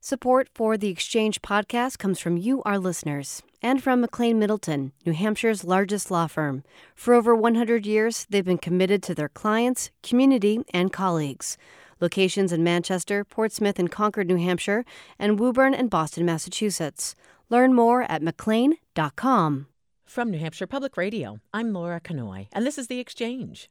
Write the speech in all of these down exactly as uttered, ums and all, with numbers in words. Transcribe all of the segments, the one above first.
Support for the Exchange podcast comes from you, our listeners, and from McLean Middleton, New Hampshire's largest law firm. For over one hundred years, they've been committed to their clients, community, and colleagues. Locations in Manchester, Portsmouth, and Concord, New Hampshire, and Woburn and Boston, Massachusetts. Learn more at mclean dot com. From New Hampshire Public Radio, I'm Laura Kanoy, and this is The Exchange.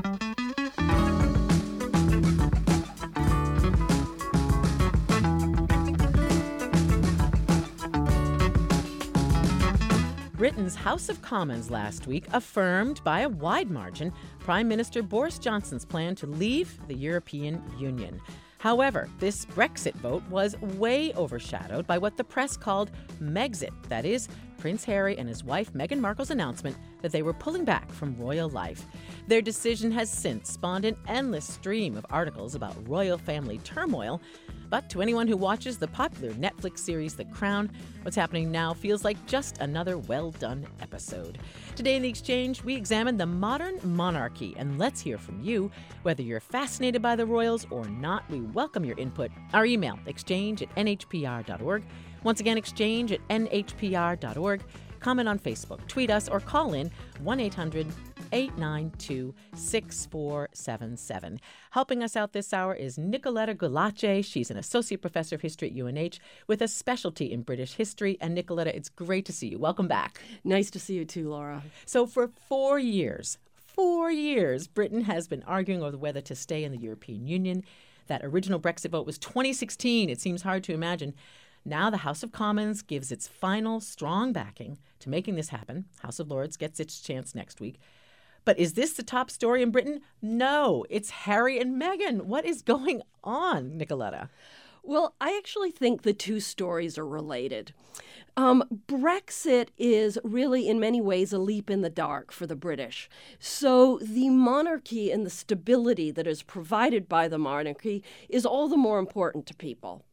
Britain's House of Commons last week affirmed by a wide margin Prime Minister Boris Johnson's plan to leave the European Union. However, this Brexit vote was way overshadowed by what the press called Megxit, that is, Prince Harry and his wife Meghan Markle's announcement that they were pulling back from royal life. Their decision has since spawned an endless stream of articles about royal family turmoil. But to anyone who watches the popular Netflix series The Crown, what's happening now feels like just another well-done episode. Today in The Exchange, we examine the modern monarchy, and let's hear from you. Whether you're fascinated by the royals or not, we welcome your input. Our email, exchange at n h p r dot org. Once again, exchange at n h p r dot org. Comment on Facebook, tweet us, or call in one eight hundred eight nine two six four seven seven. Helping us out this hour is Nicoletta Gulace. She's an associate professor of history at U N H with a specialty in British history. And Nicoletta, it's great to see you. Welcome back. Nice to see you too, Laura. So for four years, four years, Britain has been arguing over whether to stay in the European Union. That original Brexit vote was twenty sixteen. It seems hard to imagine. Now the House of Commons gives its final strong backing to making this happen. House of Lords gets its chance next week. But is this the top story in Britain? No, it's Harry and Meghan. What is going on, Nicoletta? Well, I actually think the two stories are related. Um, Brexit is really, in many ways, a leap in the dark for the British. So the monarchy and the stability that is provided by the monarchy is all the more important to people.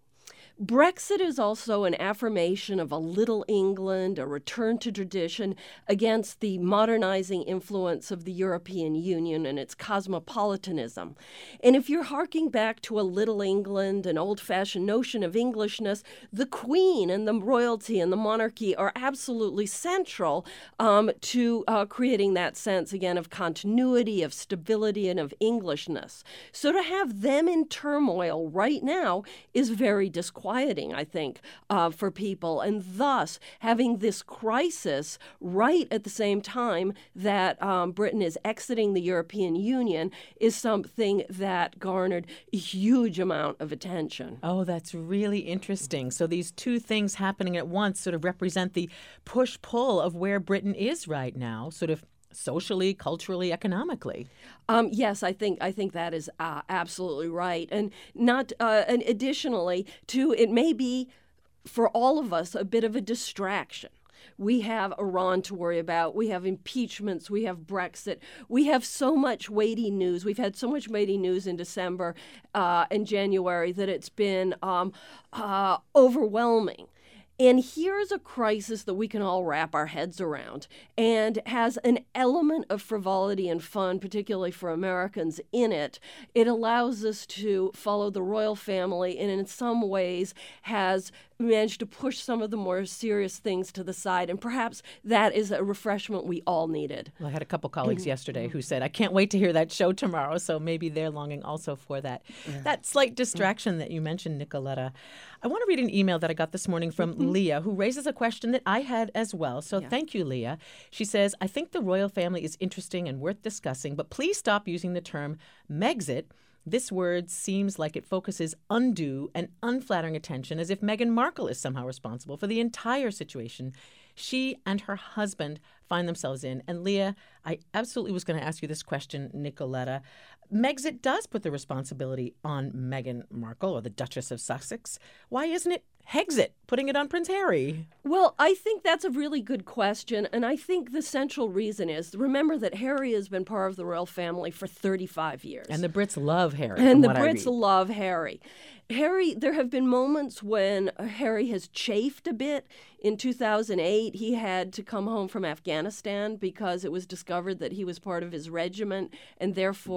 Brexit is also an affirmation of a Little England, a return to tradition against the modernizing influence of the European Union and its cosmopolitanism. And if you're harking back to a Little England, an old-fashioned notion of Englishness, the Queen and the royalty and the monarchy are absolutely central um, to uh, creating that sense, again, of continuity, of stability, and of Englishness. So to have them in turmoil right now is very disquieting. Quieting, I think, uh, for people, and thus having this crisis right at the same time that um, Britain is exiting the European Union is something that garnered a huge amount of attention. Oh, that's really interesting. So these two things happening at once sort of represent the push-pull of where Britain is right now, sort of socially, culturally, economically. Um, yes, I think I think that is uh, absolutely right, and not. Uh, and additionally, too, it may be for all of us a bit of a distraction. We have Iran to worry about. We have impeachments. We have Brexit. We have so much weighty news. We've had so much weighty news in December uh, and January that it's been um, uh, overwhelming. And here's a crisis that we can all wrap our heads around and has an element of frivolity and fun, particularly for Americans, in it. It allows us to follow the royal family and in some ways has managed to push some of the more serious things to the side. And perhaps that is a refreshment we all needed. Well, I had a couple colleagues yesterday who said, I can't wait to hear that show tomorrow. So maybe they're longing also for that. Yeah. That slight distraction that you mentioned, Nicoletta. I want to read an email that I got this morning from mm-hmm. Leah, who raises a question that I had as well. So yeah. Thank you, Leah. She says, I think the royal family is interesting and worth discussing, but please stop using the term Megxit. This word seems like it focuses undue and unflattering attention as if Meghan Markle is somehow responsible for the entire situation she and her husband find themselves in. And Leah, I absolutely was going to ask you this question, Nicoletta. Megxit does put the responsibility on Meghan Markle or the Duchess of Sussex. Why isn't it Hexit, putting it on Prince Harry? Well, I think that's a really good question. And I think the central reason is, remember that Harry has been part of the royal family for thirty-five years. And the Brits love Harry. And the Brits love Harry. Harry, there have been moments when Harry has chafed a bit. In two thousand eight, he had to come home from Afghanistan because it was discovered that he was part of his regiment, and therefore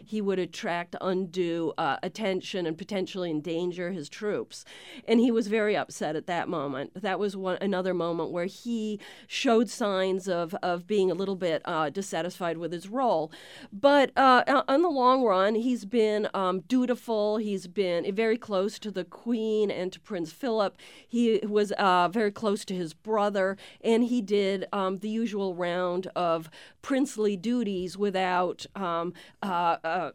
he would attract undue uh, attention and potentially endanger his troops. And he was very upset at that moment. That was one another moment where he showed signs of, of being a little bit uh, dissatisfied with his role. But uh, on the long run, he's been um, dutiful. He's been very close to the Queen and to Prince Philip. He was uh, very close to his brother, and he did um, the usual round of princely duties without um, uh, uh,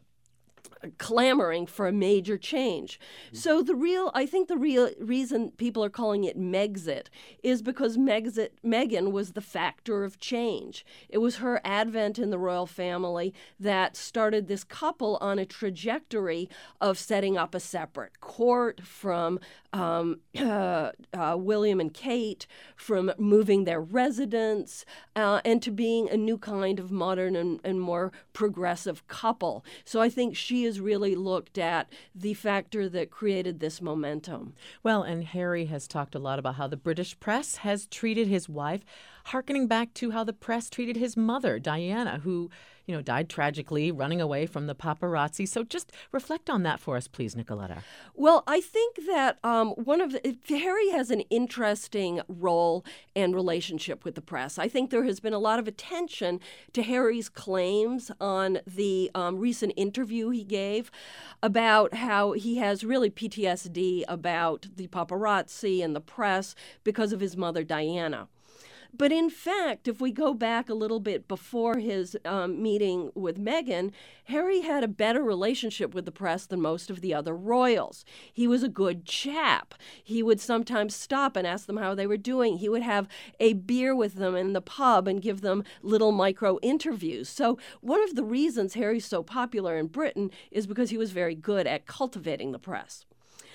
clamoring for a major change. So the real, I think the real reason people are calling it Megxit is because Megxit, Meghan was the factor of change. It was her advent in the royal family that started this couple on a trajectory of setting up a separate court from um, uh, uh, William and Kate, from moving their residence, uh, and to being a new kind of modern and, and more progressive couple. So I think she is really looked at the factor that created this momentum. Well, and Harry has talked a lot about how the British press has treated his wife, hearkening back to how the press treated his mother, Diana, who, you know, died tragically running away from the paparazzi. So just reflect on that for us, please, Nicoletta. Well, I think that um, one of the, Harry has an interesting role and relationship with the press. I think there has been a lot of attention to Harry's claims on the um, recent interview he gave about how he has really P T S D about the paparazzi and the press because of his mother, Diana. But in fact, if we go back a little bit before his um, meeting with Meghan, Harry had a better relationship with the press than most of the other royals. He was a good chap. He would sometimes stop and ask them how they were doing. He would have a beer with them in the pub and give them little micro interviews. So one of the reasons Harry's so popular in Britain is because he was very good at cultivating the press.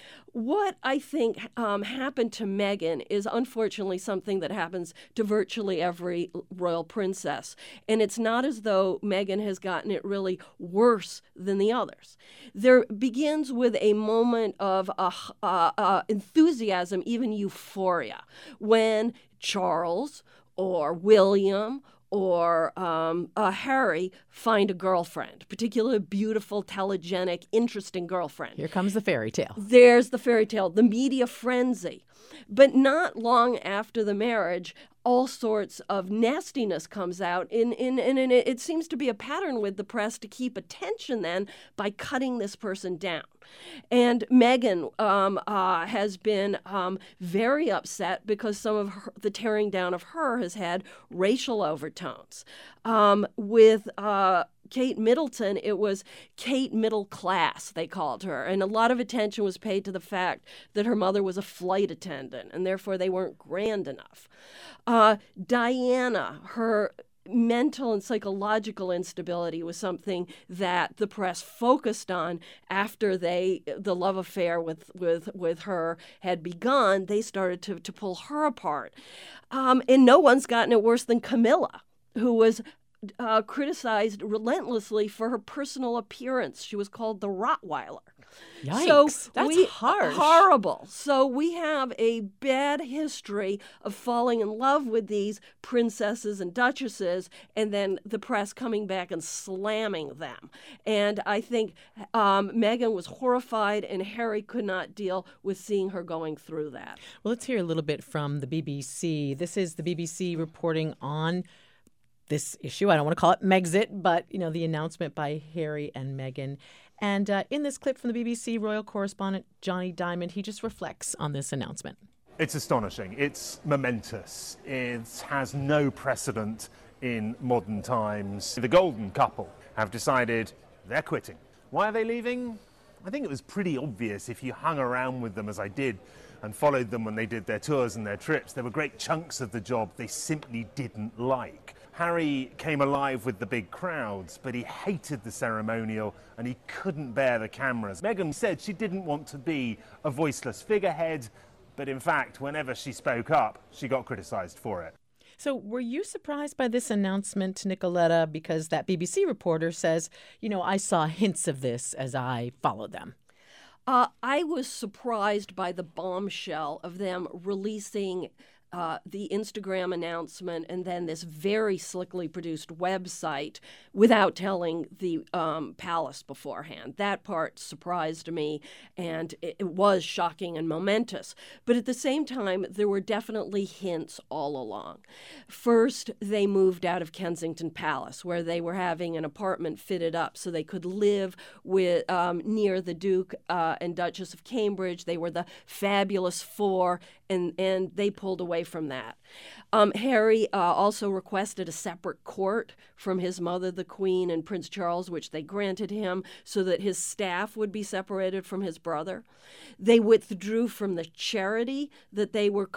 What I think um, happened to Meghan is unfortunately something that happens to virtually every royal princess. And it's not as though Meghan has gotten it really worse than the others. There begins with a moment of uh, uh, uh, enthusiasm, even euphoria, when Charles or William or um, uh, Harry find a girlfriend, particularly a beautiful, telegenic, interesting girlfriend. Here comes the fairy tale. There's the fairy tale, the media frenzy. But not long after the marriage, all sorts of nastiness comes out. In, in, in, in, it seems to be a pattern with the press to keep attention then by cutting this person down. And Meghan um, uh, has been um, very upset because some of her, the tearing down of her has had racial overtones. Um, with uh, Kate Middleton, it was Kate Middle Class, they called her. And a lot of attention was paid to the fact that her mother was a flight attendant, and therefore they weren't grand enough. Uh, Diana, her mental and psychological instability was something that the press focused on after they the love affair with with with her had begun. They started to to pull her apart, um, and no one's gotten it worse than Camilla, who was uh, criticized relentlessly for her personal appearance. She was called the Rottweiler. Yikes, so that's we, harsh. Horrible. So we have a bad history of falling in love with these princesses and duchesses, and then the press coming back and slamming them. And I think um, Meghan was horrified, and Harry could not deal with seeing her going through that. Well, let's hear a little bit from the B B C. This is the B B C reporting on this issue. I don't want to call it Megxit, but, you know, the announcement by Harry and Meghan. And uh, in this clip from the B B C royal correspondent Johnny Diamond, he just reflects on this announcement. It's astonishing. It's momentous. It has no precedent in modern times. The golden couple have decided they're quitting. Why are they leaving? I think it was pretty obvious if you hung around with them as I did and followed them when they did their tours and their trips. There were great chunks of the job they simply didn't like. Harry came alive with the big crowds, but he hated the ceremonial and he couldn't bear the cameras. Meghan said she didn't want to be a voiceless figurehead, but in fact, whenever she spoke up, she got criticised for it. So were you surprised by this announcement, Nicoletta, because that B B C reporter says, you know, I saw hints of this as I followed them? Uh, I was surprised by the bombshell of them releasing uh, the Instagram announcement and then this very slickly produced website without telling the um, palace beforehand. That part surprised me, and it, it was shocking and momentous. But at the same time, there were definitely hints all along. First, they moved out of Kensington Palace, where they were having an apartment fitted up so they could live with um, near the Duke uh, and Duchess of Cambridge. They were the fabulous four, and, and they pulled away from that. Um, Harry uh, also requested a separate court from his mother, the Queen, and Prince Charles, which they granted him so that his staff would be separated from his brother. They withdrew from the charity that they were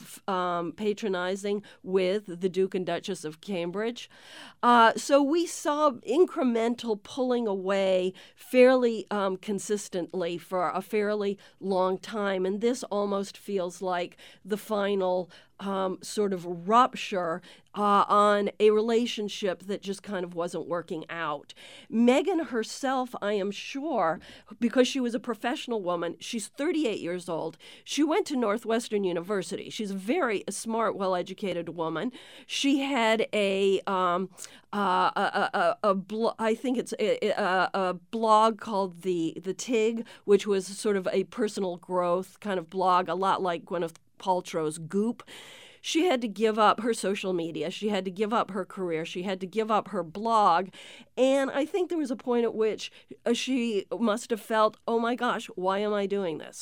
co-patronizing um, with the Duke and Duchess of Cambridge. Uh, so we saw incremental pulling away fairly um, consistently for a fairly long time, and this almost feels like the final Um, sort of rupture uh, on a relationship that just kind of wasn't working out. Meghan herself, I am sure, because she was a professional woman, she's thirty-eight years old. She went to Northwestern University. She's a very smart, well-educated woman. She had a, um, uh, a, a, a, a blo- I think it's a, a, a blog called the the Tig, which was sort of a personal growth kind of blog, a lot like Gwyneth Paltrow's Goop. She had to give up her social media. She had to give up her career. She had to give up her blog. And I think there was a point at which she must have felt, oh my gosh, why am I doing this?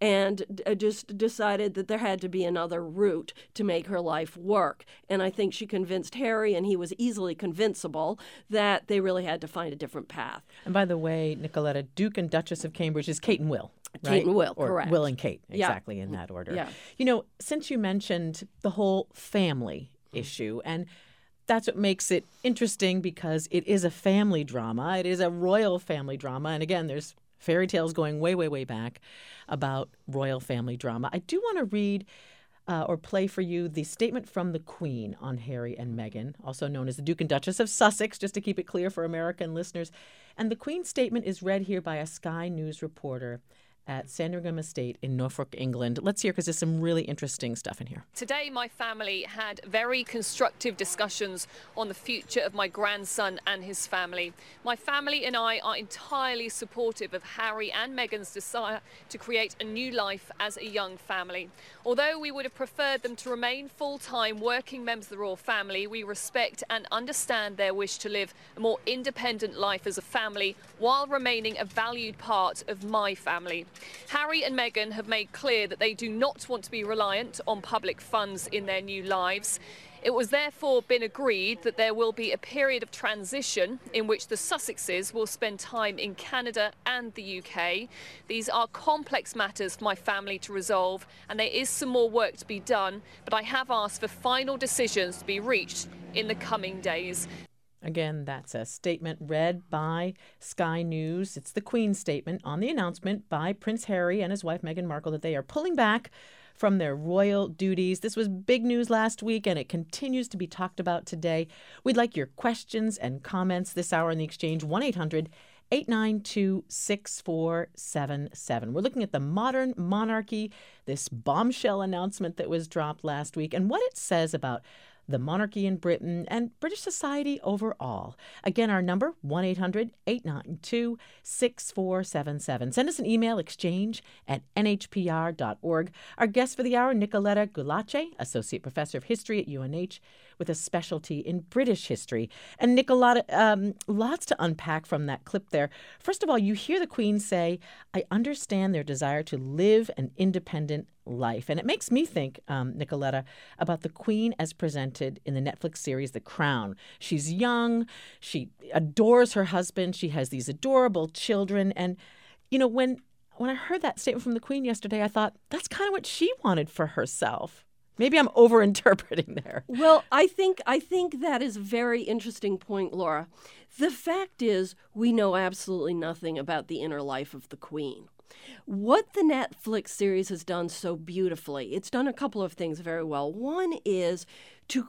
And just decided that there had to be another route to make her life work. And I think she convinced Harry, and he was easily convincible, that they really had to find a different path. And by the way, Nicoletta, Duke and Duchess of Cambridge is Kate and Will. Kate right? and Will, or correct. Will and Kate, Yeah. exactly in that order. Yeah. You know, since you mentioned the whole family issue, and that's what makes it interesting because it is a family drama. It is a royal family drama. And again, there's fairy tales going way, way, way back about royal family drama. I do want to read uh, or play for you the statement from the Queen on Harry and Meghan, also known as the Duke and Duchess of Sussex, just to keep it clear for American listeners. And the Queen's statement is read here by a Sky News reporter at Sandringham Estate in Norfolk, England. Let's hear, because there's some really interesting stuff in here. Today, my family had very constructive discussions on the future of my grandson and his family. My family and I are entirely supportive of Harry and Meghan's desire to create a new life as a young family. Although we would have preferred them to remain full-time working members of the royal family, we respect and understand their wish to live a more independent life as a family while remaining a valued part of my family. Harry and Meghan have made clear that they do not want to be reliant on public funds in their new lives. It was therefore been agreed that there will be a period of transition in which the Sussexes will spend time in Canada and the U K. These are complex matters for my family to resolve, and there is some more work to be done, but I have asked for final decisions to be reached in the coming days. Again, that's a statement read by Sky News. It's the Queen's statement on the announcement by Prince Harry and his wife Meghan Markle that they are pulling back from their royal duties. This was big news last week, and it continues to be talked about today. We'd like your questions and comments this hour in the exchange, one eight hundred eight nine two six four seven seven. We're looking at the modern monarchy, this bombshell announcement that was dropped last week, and what it says about the monarchy in Britain and British society overall. Again, our number, one eight hundred eight nine two six four seven seven. Send us an email, exchange at n h p r dot org. Our guest for the hour, Nicoletta Gulace, Associate Professor of History at U N H with a specialty in British history. And Nicoletta, um, lots to unpack from that clip there. First of all, you hear the Queen say, I understand their desire to live an independent life. And it makes me think, um, Nicoletta, about the Queen as presented in the Netflix series The Crown. She's young. She adores her husband. She has these adorable children. And, you know, when when I heard that statement from the Queen yesterday, I thought, that's kind of what she wanted for herself. Maybe I'm overinterpreting there. Well, I think I think that is a very interesting point, Laura. The fact is, we know absolutely nothing about the inner life of the Queen. What the Netflix series has done so beautifully, it's done a couple of things very well. One is to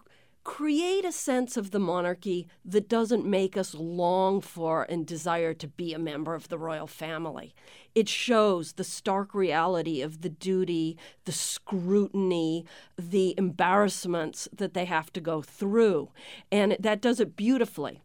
create a sense of the monarchy that doesn't make us long for and desire to be a member of the royal family. It shows the stark reality of the duty, the scrutiny, the embarrassments that they have to go through. And that does it beautifully.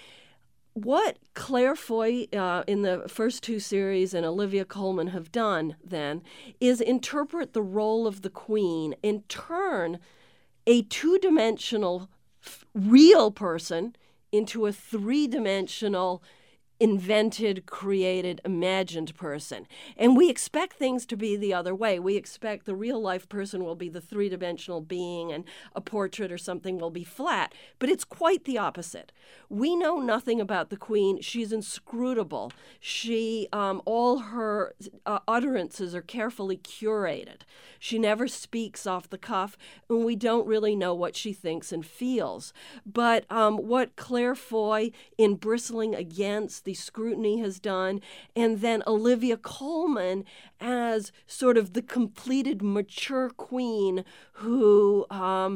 What Claire Foy uh, in the first two series and Olivia Colman have done, then, is interpret the role of the Queen and turn a two-dimensional f- real person into a three-dimensional invented, created, imagined person. And we expect things to be the other way. We expect the real-life person will be the three-dimensional being and a portrait or something will be flat. But it's quite the opposite. We know nothing about the Queen. She's inscrutable. She, um, all her uh, utterances are carefully curated. She never speaks off the cuff, and we don't really know what she thinks and feels. But um, what Claire Foy, in Bristling Against the Scrutiny, has done, and then Olivia Colman as sort of the completed, mature queen who um,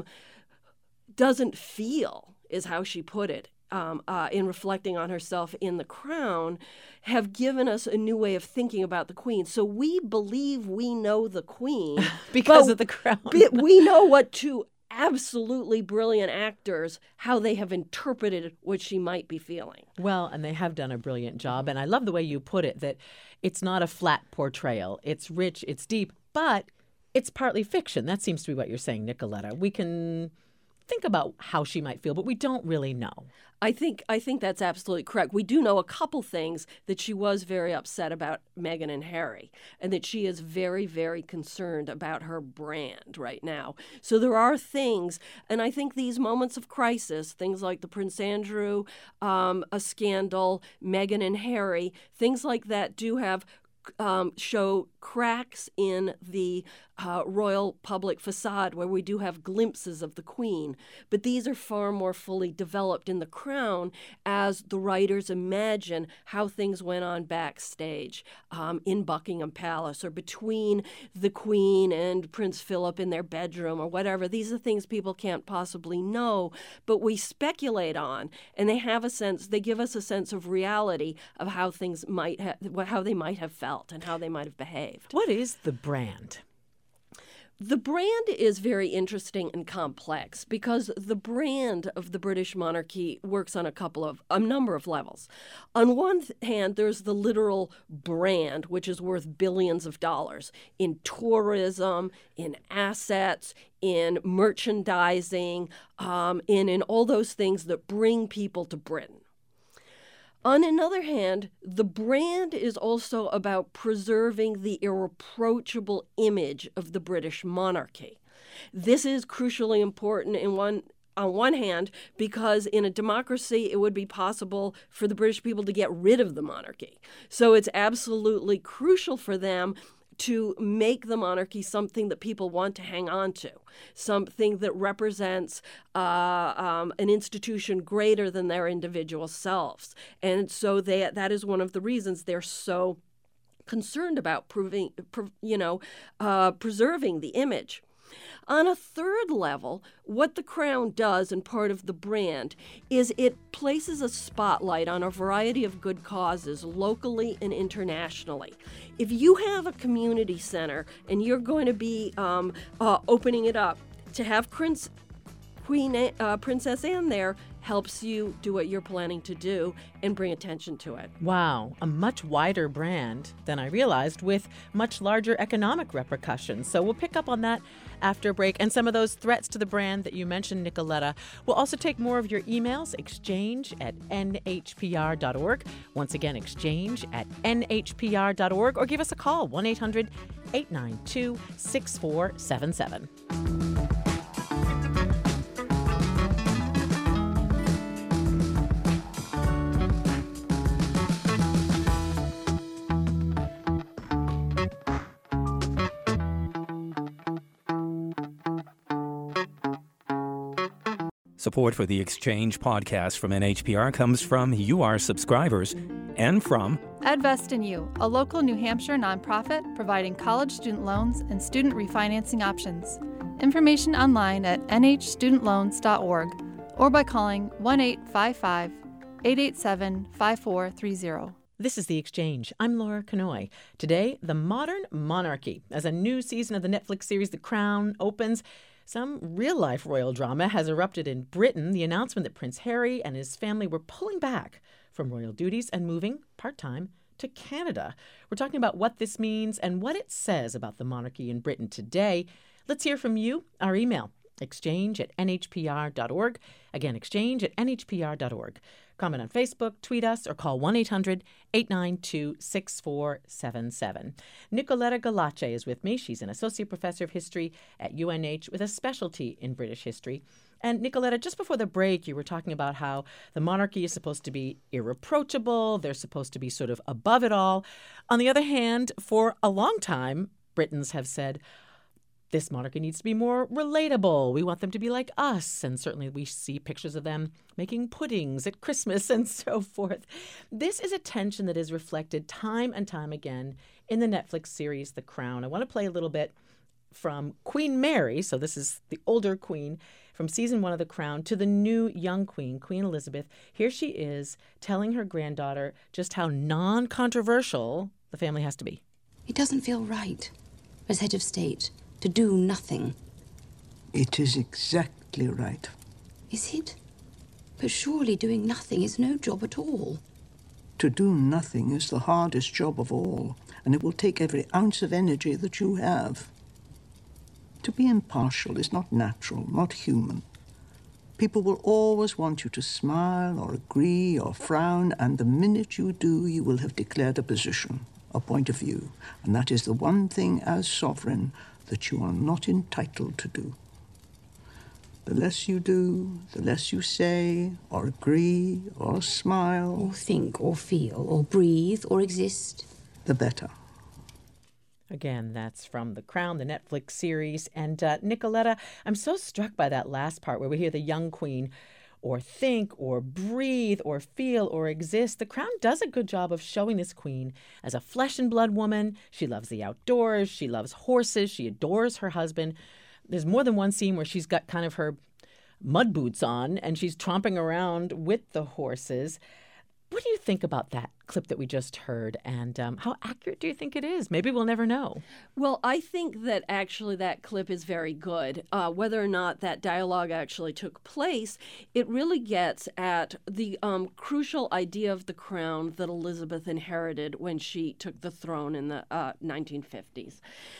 doesn't feel, is how she put it. Um, uh, in reflecting on herself in The Crown, have given us a new way of thinking about the Queen. So we believe we know the Queen. because of The Crown. We know what two absolutely brilliant actors, how they have interpreted what she might be feeling. Well, and they have done a brilliant job. And I love the way you put it, that it's not a flat portrayal. It's rich, it's deep, but it's partly fiction. That seems to be what you're saying, Nicoletta. We can think about how she might feel, but we don't really know. I think I think that's absolutely correct. We do know a couple things, that she was very upset about Meghan and Harry, and that she is very, very concerned about her brand right now. So there are things, and I think these moments of crisis, things like the Prince Andrew, um, a scandal, Meghan and Harry, things like that do have Um, show cracks in the uh, royal public facade where we do have glimpses of the Queen. But these are far more fully developed in The Crown as the writers imagine how things went on backstage um, in Buckingham Palace or between the Queen and Prince Philip in their bedroom or whatever. These are things people can't possibly know, but we speculate on, and they have a sense, they give us a sense of reality of how things might have, how they might have felt and how they might have behaved. What is the brand? The brand is very interesting and complex because the brand of the British monarchy works on a couple of, a number of levels. On one hand, there's the literal brand, which is worth billions of dollars in tourism, in assets, in merchandising, um, in, in all those things that bring people to Britain. On another hand, the brand is also about preserving the irreproachable image of the British monarchy. This is crucially important in one on one hand, because in a democracy, it would be possible for the British people to get rid of the monarchy. So it's absolutely crucial for them to make the monarchy something that people want to hang on to, something that represents uh, um, an institution greater than their individual selves. And so they, that is one of the reasons they're so concerned about proving, you know, uh, preserving the image. On a third level, what the Crown does, and part of the brand, is it places a spotlight on a variety of good causes locally and internationally. If you have a community center and you're going to be um, uh, opening it up, to have Prince, Queen, uh, Princess Anne there helps you do what you're planning to do and bring attention to it. Wow, a much wider brand than I realized, with much larger economic repercussions. So we'll pick up on that after a break, and some of those threats to the brand that you mentioned, Nicoletta. We'll also take more of your emails, exchange at N H P R dot org. Once again, exchange at N H P R dot org, or give us a call, one eight hundred eight nine two six four seven seven. Support for the Exchange podcast from N H P R comes from you, our subscribers, and from... MedVest and You, a local New Hampshire nonprofit providing college student loans and student refinancing options. Information online at n h student loans dot org or by calling one eight five five, eight eight seven, five four three zero. This is The Exchange. I'm Laura Kanoy. Today, the modern monarchy. As a new season of the Netflix series The Crown opens, some real-life royal drama has erupted in Britain. The announcement that Prince Harry and his family were pulling back from royal duties and moving part-time to Canada. We're talking about what this means and what it says about the monarchy in Britain today. Let's hear from you. Our email, exchange at n h p r dot org. Again, exchange at n h p r dot org. Comment on Facebook, tweet us, or call one eight hundred, eight nine two, six four seven seven. Nicoletta Galace is with me. She's an associate professor of history at U N H with a specialty in British history. And Nicoletta, just before the break, you were talking about how the monarchy is supposed to be irreproachable. They're supposed to be sort of above it all. On the other hand, for a long time, Britons have said, this monarchy needs to be more relatable. We want them to be like us. And certainly we see pictures of them making puddings at Christmas and so forth. This is a tension that is reflected time and time again in the Netflix series The Crown. I want to play a little bit from Queen Mary, so this is the older queen, from season one of The Crown, to the new young queen, Queen Elizabeth. Here she is telling her granddaughter just how non-controversial the family has to be. It doesn't feel right, as head of state, to do nothing. It is exactly right. Is it? But surely doing nothing is no job at all. To do nothing is the hardest job of all, and it will take every ounce of energy that you have. To be impartial is not natural, not human. People will always want you to smile or agree or frown, and the minute you do, you will have declared a position, a point of view, and that is the one thing as sovereign that you are not entitled to do. The less you do, the less you say, or agree, or smile, or think, or feel, or breathe, or exist, the better. Again, that's from The Crown, the Netflix series. And uh, Nicoletta, I'm so struck by that last part where we hear the young queen or think or breathe or feel or exist. The Crown does a good job of showing this queen as a flesh and blood woman. She loves the outdoors. She loves horses. She adores her husband. There's more than one scene where she's got kind of her mud boots on and she's tromping around with the horses. What do you think about that clip that we just heard, and um, how accurate do you think it is? Maybe we'll never know. Well, I think that actually that clip is very good. Uh, whether or not that dialogue actually took place, it really gets at the um, crucial idea of the crown that Elizabeth inherited when she took the throne in the uh, nineteen fifties.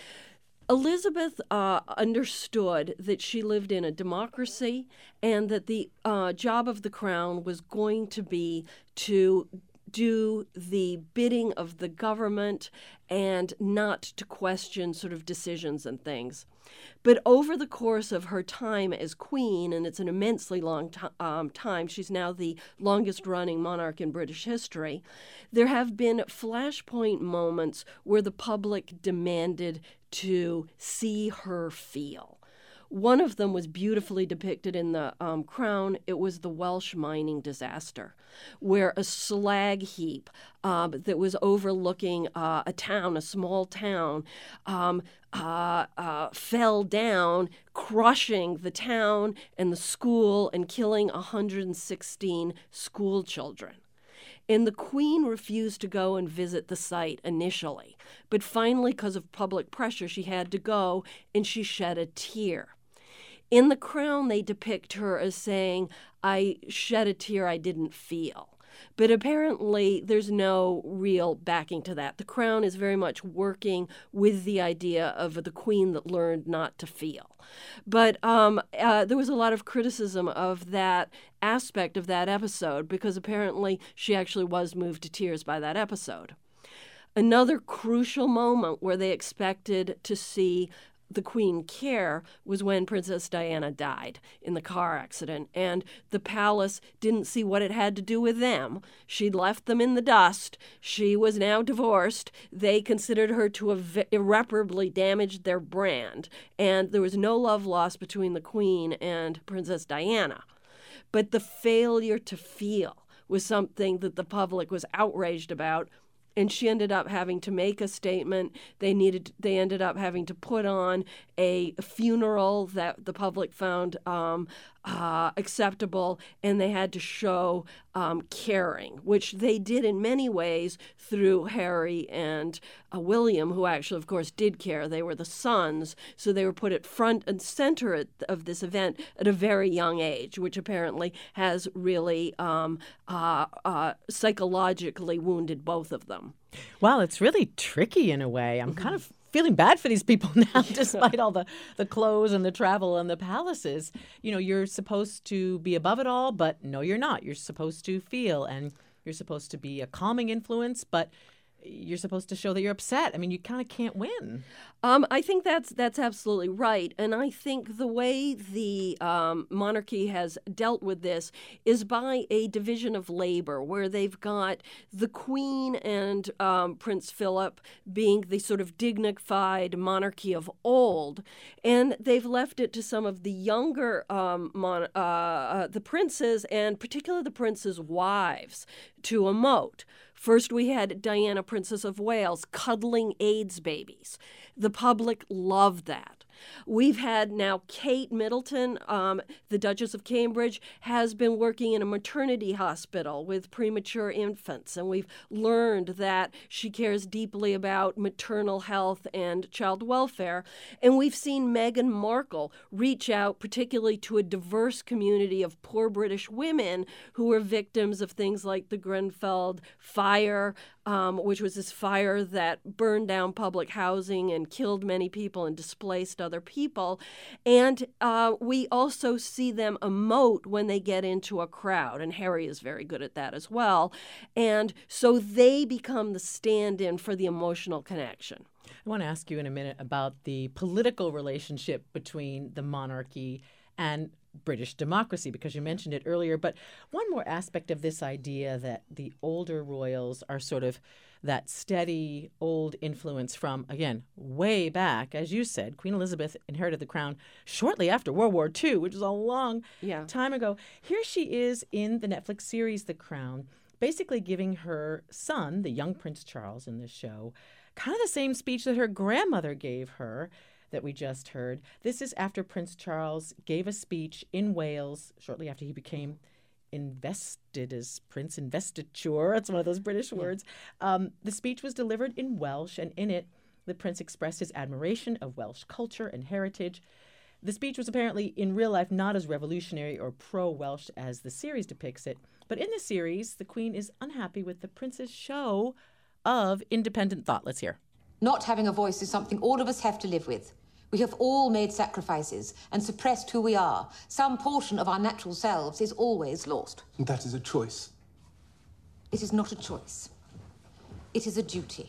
Elizabeth uh, understood that she lived in a democracy and that the uh, job of the crown was going to be to do the bidding of the government and not to question sort of decisions and things. But over the course of her time as queen, and it's an immensely long t- um, time, she's now the longest-running monarch in British history, there have been flashpoint moments where the public demanded to see her feel. One of them was beautifully depicted in the um, Crown. It was the Welsh mining disaster, where a slag heap uh, that was overlooking uh, a town, a small town, um, uh, uh, fell down, crushing the town and the school and killing one hundred sixteen school children. And the Queen refused to go and visit the site initially. But finally, because of public pressure, she had to go, and she shed a tear. In The Crown, they depict her as saying, I shed a tear I didn't feel. But apparently, there's no real backing to that. The Crown is very much working with the idea of the Queen that learned not to feel. But um, uh, there was a lot of criticism of that aspect of that episode because apparently she actually was moved to tears by that episode. Another crucial moment where they expected to see the Queen care was when Princess Diana died in the car accident, and the palace didn't see what it had to do with them. She'd left them in the dust. She was now divorced. They considered her to have irreparably damaged their brand, and there was no love lost between the Queen and Princess Diana. But the failure to feel was something that the public was outraged about, and she ended up having to make a statement. They needed. They ended up having to put on a funeral that the public found um, uh, acceptable, and they had to show um, caring, which they did in many ways through Harry and uh, William, who actually, of course, did care. They were the sons, so they were put at front and center at, of this event at a very young age, which apparently has really um, uh, uh, psychologically wounded both of them. Well, it's really tricky in a way. I'm kind of feeling bad for these people now, despite all the, the clothes and the travel and the palaces. You know, you're supposed to be above it all, but no, you're not. You're supposed to feel, and you're supposed to be a calming influence, but you're supposed to show that you're upset. I mean, you kind of can't win. Um, I think that's that's absolutely right. And I think the way the um, monarchy has dealt with this is by a division of labor, where they've got the Queen and um, Prince Philip being the sort of dignified monarchy of old, and they've left it to some of the younger um, mon- uh, uh, the princes, and particularly the princes' wives, to emote. First, we had Diana, Princess of Wales, cuddling AIDS babies. The public loved that. We've had now Kate Middleton, um, the Duchess of Cambridge, has been working in a maternity hospital with premature infants, and we've learned that she cares deeply about maternal health and child welfare. And we've seen Meghan Markle reach out particularly to a diverse community of poor British women who were victims of things like the Grenfell fire, um, which was this fire that burned down public housing and killed many people and displaced other people. And uh, we also see them emote when they get into a crowd, and Harry is very good at that as well. And so they become the stand-in for the emotional connection. I want to ask you in a minute about the political relationship between the monarchy and British democracy, because you mentioned it earlier. But one more aspect of this idea that the older royals are sort of that steady old influence from, again, way back. As you said, Queen Elizabeth inherited the crown shortly after World War Two, which is a long yeah. time ago. Here she is in the Netflix series The Crown, basically giving her son, the young Prince Charles in this show, kind of the same speech that her grandmother gave her that we just heard. This is after Prince Charles gave a speech in Wales shortly after he became invested as Prince Investiture. That's one of those British yeah. words. Um, the speech was delivered in Welsh, and in it, the prince expressed his admiration of Welsh culture and heritage. The speech was apparently in real life not as revolutionary or pro-Welsh as the series depicts it. But in the series, the Queen is unhappy with the prince's show of independent thought. Let's hear. Not having a voice is something all of us have to live with. We have all made sacrifices and suppressed who we are. Some portion of our natural selves is always lost. That is a choice. It is not a choice. It is a duty.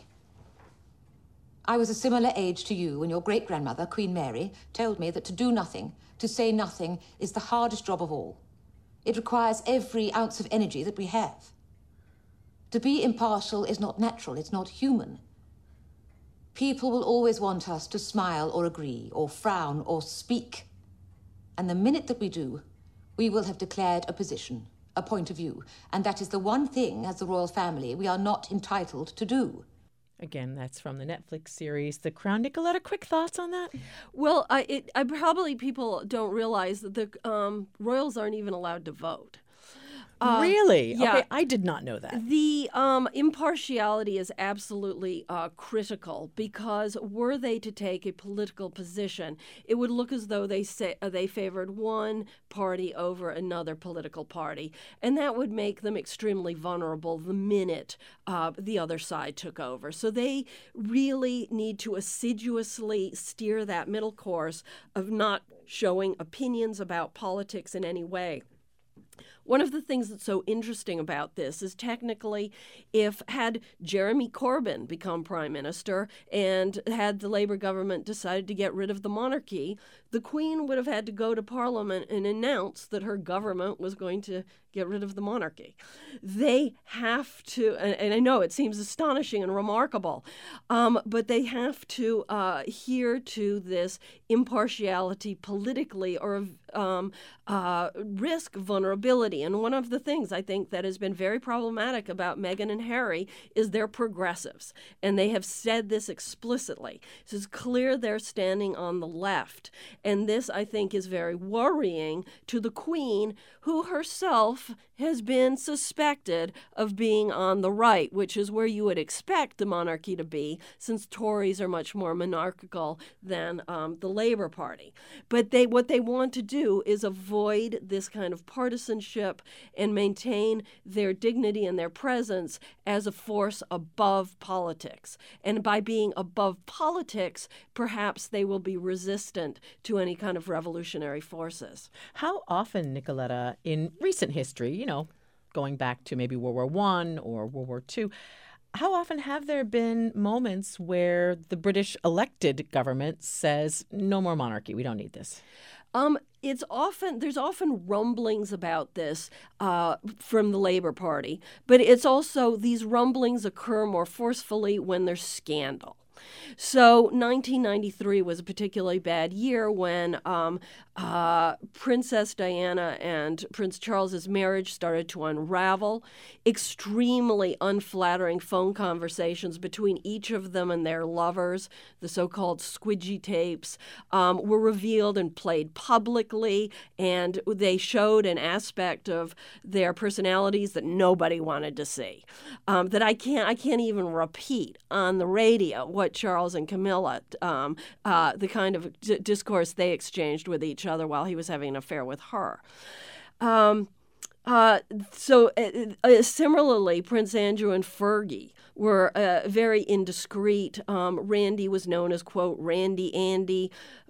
I was a similar age to you when your great-grandmother, Queen Mary, told me that to do nothing, to say nothing, is the hardest job of all. It requires every ounce of energy that we have. To be impartial is not natural, it's not human. People will always want us to smile or agree, or frown or speak. And the minute that we do, we will have declared a position, a point of view. And that is the one thing, as the royal family, we are not entitled to do. Again, that's from the Netflix series The Crown. Nicoletta, quick thoughts on that? Well, I, it, I probably people don't realize that the um, royals aren't even allowed to vote. Uh, really? Yeah. Okay, I did not know that. The um, impartiality is absolutely uh, critical, because were they to take a political position, it would look as though they say, uh, they favored one party over another political party, and that would make them extremely vulnerable the minute uh, the other side took over. So they really need to assiduously steer that middle course of not showing opinions about politics in any way. One of the things that's so interesting about this is technically, if had Jeremy Corbyn become prime minister and had the Labour government decided to get rid of the monarchy, the Queen would have had to go to Parliament and announce that her government was going to get rid of the monarchy. They have to, and, and I know it seems astonishing and remarkable, um, but they have to uh, adhere to this impartiality politically, or um, uh, risk vulnerability. party. And one of the things I think that has been very problematic about Meghan and Harry is they're progressives. And they have said this explicitly. So it's clear they're standing on the left. And this, I think, is very worrying to the Queen, who herself has been suspected of being on the right, which is where you would expect the monarchy to be, since Tories are much more monarchical than um, the Labour Party. But they what they want to do is avoid this kind of partisanship and maintain their dignity and their presence as a force above politics. And by being above politics, perhaps they will be resistant to any kind of revolutionary forces. How often, Nicoletta, in recent history, you know, going back to maybe World War One or World War Two, how often have there been moments where the British elected government says, no more monarchy, we don't need this? Um, it's often there's often rumblings about this uh, from the Labour Party, but it's also these rumblings occur more forcefully when there's scandal. So nineteen ninety-three was a particularly bad year when um, uh, Princess Diana and Prince Charles's marriage started to unravel. Extremely unflattering phone conversations between each of them and their lovers, the so-called squidgy tapes, um, were revealed and played publicly, and they showed an aspect of their personalities that nobody wanted to see. Um, that I can't, I can't even repeat on the radio what Charles and Camilla, um, uh, the kind of d- discourse they exchanged with each other while he was having an affair with her. Um, uh, so uh, uh, similarly, Prince Andrew and Fergie were uh, very indiscreet. Um, Randy was known as, quote, Randy Andy.